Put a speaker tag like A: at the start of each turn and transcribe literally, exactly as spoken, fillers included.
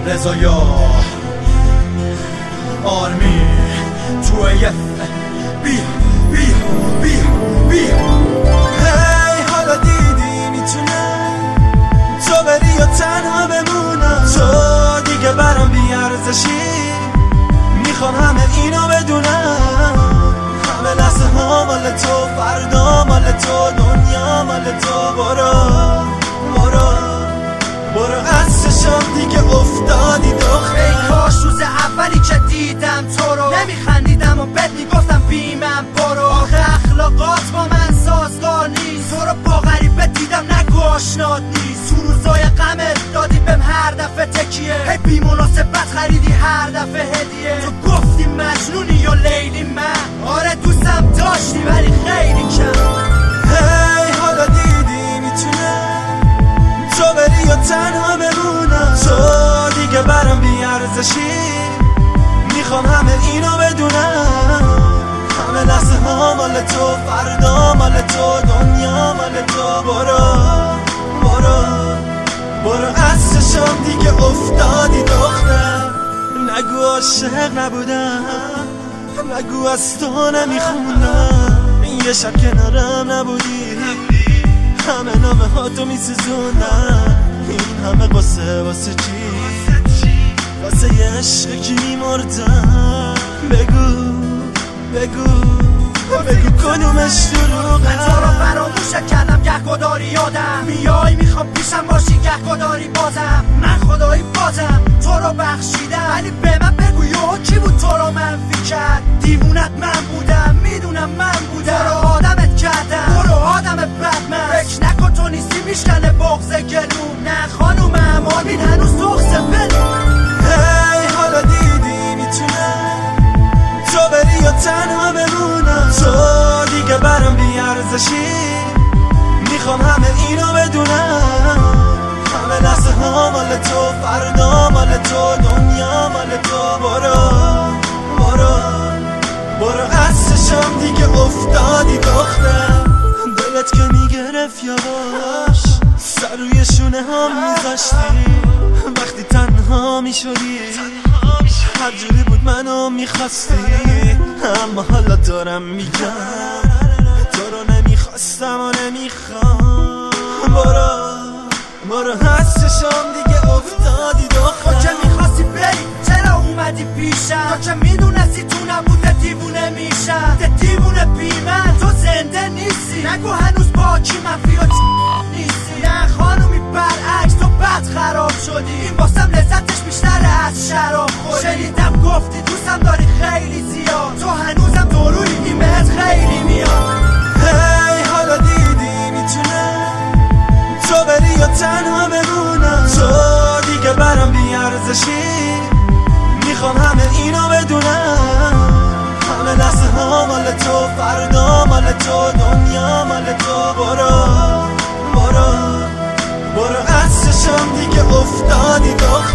A: رضایا آرمی تو یه بی بی بی بی هی حالا دیدی میتونم تو بری یا تنها بمونم، تو دیگه برام بیارزشی، میخوام همه اینو بدونم، همه لحظه ها مال تو، فردا مال تو، دنیا مال تو. برو برو برو از چشام دیگه افتادی دختر.
B: ای کاش روز اولی که دیدم تو رو نمیخندیدم و بهت میگفتم بیمم برو. آخه اخلاقات با من سازگار نیست، تو رو با غریبه دیدم نگو آشنات نیست. تو روزای غمت دادی بهم هر دفعه تکیه، هی بی مناسبت خریدی هر دفعه هدیه. تو گفتی مجنونی یا لیلی، من آره دوستم داشتی ولی خیلی کم.
A: هی حالا دیدی میتونم تو بری یا تنها بمونم، تو دیگه برام بیارزشی، میخوام همه اینو بدونم، همه لحظه ها مال تو، فردا مال تو، دنیا مال تو. برو برو برو از چشام دیگه افتادی دختر. نگو عاشق نبودم، نگو از تو نمیخوندم، یه شب کنارم نبودی، همه نامه ها تو میسوزوندم. این همه قصه واسه چی؟ واسه یه عشق کی میمردم؟ بگو بگو بگو کدومش دروغه؟
B: من تو رو فراموشت کردم، گهگداری یادم میای، میخوام پیشم باشی گهگداری بازم. من خدایی بازم تو رو بخشیدم، ولی به من بگو یهو کی بود تو رو منفی کرد؟ دیوونت من بودم، میدونم من بودم، تو رو آدمت کردم، تو رو آدم بدمن. فکر نکن تو نیستی میشکنه بغض گلوم، نه خانومم آرمین هنوز تخصه بلوم.
A: هی حالا دیدی میتونم تو بری یا تنها بمونم، تو دیگه برام بیارزشی، میخوام همه اینو بدونم، همه لحظه ها مال تو، فردا مال تو، دنیا مال تو. برو برو برو از چشام دیگه افتادی دختر. دلت که میگرفت یواش سر روی شونه ها میذاشتی، وقتی تنها میشدی هر جوری بود منو میخواستی، اما حالا دارم میگم تو رو نمیخواستم و نمیخوام. برو برو از چشام دیگه افتادی دختر.
B: تو که میخواستی بری چرا اومدی پیشم؟ تو که میدونستی تو نبوده دیوونه میشم، ده دیوونه بی من تو زنده نیستی. نگو هنوز با کی منفی و نیستی، نه خانومی برعکس تو بد خراب شدی، این واسم لذتش بیشتره از شراب خوری. شنیدم گفتی دوستم داری خیلی زیاد، تو هنوزم درویی این بهت خیلی میاد.
A: هی حالا دیدی میتونم تو بری یا تنها بمونم، تو دیگه برام بیارزشی، میخوام همه اینو بدونم، همه لحظه ها مال تو، فردا مال تو، دنیا مال تو. برو برو برو از چشام دیگه افتادی دختر.